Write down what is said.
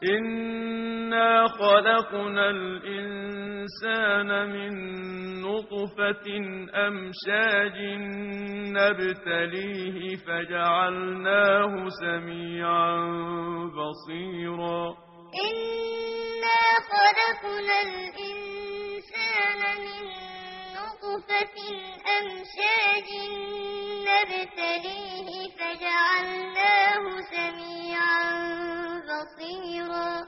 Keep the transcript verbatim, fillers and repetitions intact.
إِنَّا خَلَقْنَا الْإِنسَانَ مِن نُّطْفَةٍ أَمْشَاجٍ نَّبْتَلِيهِ فَجَعَلْنَاهُ سَمِيعًا بَصِيرًا إِنَّا خَلَقْنَا الْإِنسَانَ مِن نُّطْفَةٍ أَمْشَاجٍ نَّبْتَلِيهِ فَجَعَلْنَاهُ سَمِيعًا بَصِيرًا